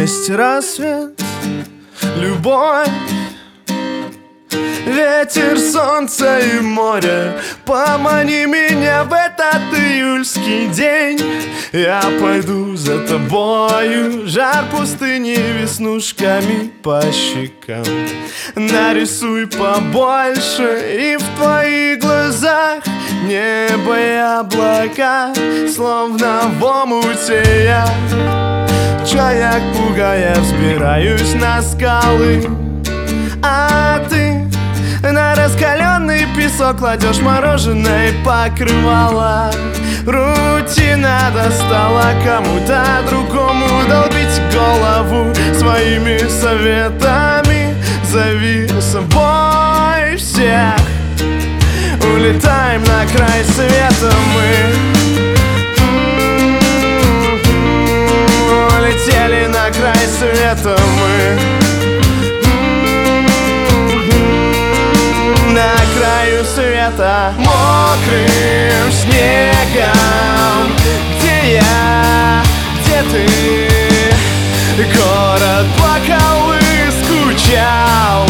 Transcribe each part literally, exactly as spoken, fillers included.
есть рассвет, любовь, ветер, солнце и море. Помани меня в этот июльский день. Я пойду за тобою, жар пустыни веснушками по щекам. Нарисуй побольше, и в твоих глазах небо и облака, словно в омуте я, чаяк пугая, взбираюсь на скалы. А ты на раскаленный песок кладешь мороженое покрывало. Рутина достала кому-то другому долбить голову своими советами. Зови с собой всех, улетаем на край света мы. Улетели на край света мы. На краю света, мокрым снегом. Где я, где ты? Город плакал и скучал.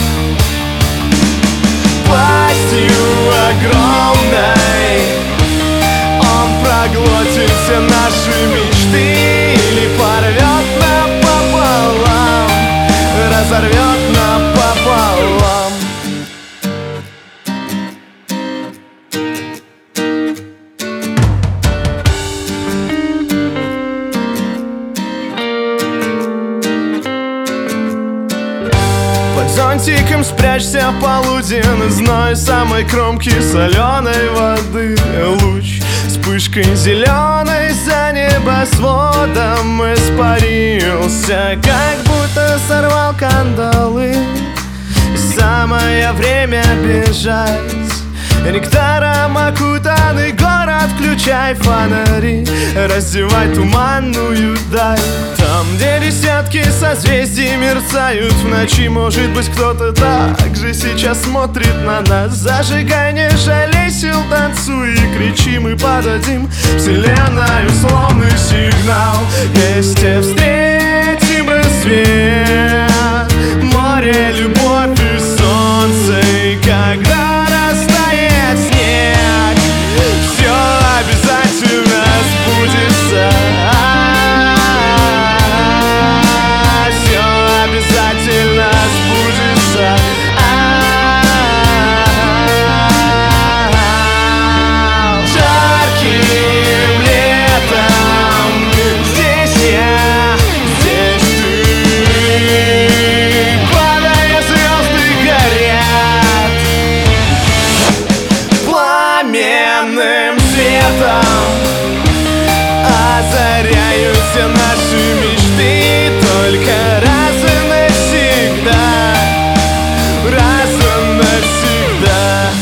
Пастью огромной он проглотит все наши мечты или порвет напополам, разорвет напополам. Зонтиком спрячься, полуденный зной самой кромки соленой воды. Луч вспышкой зеленой за небосводом испарился, как будто сорвал кандалы. Самое время бежать, нектаром окутанный город, включай фонари, раздевай туманную даль. Там, где десятки созвездий мерцают в ночи, может быть, кто-то так же сейчас смотрит на нас. Зажигай, не жалей сил, танцуй и кричи, мы подадим вселенной условный сигнал. Вместе встретим рассвет, море, любовь и солнце. И когда растает снег, все обязательно сбудется. Все обязательно сбудется. Жарким летом здесь я, здесь ты. Падая, звезды горят пламенным светом, озаряют все наши мечты. Только раз и навсегда, раз и навсегда.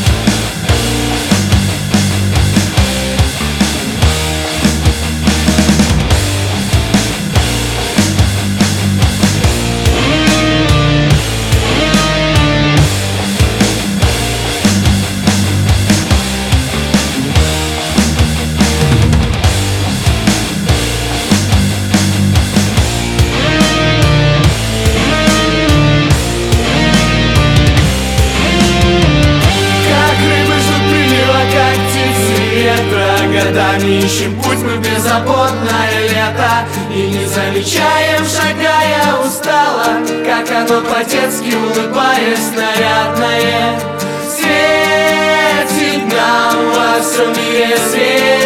Годами ищем путь мы в беззаботное лето и не замечаем, шагая устало, как оно по-детски, улыбаясь, нарядное светит нам во всем мире свет.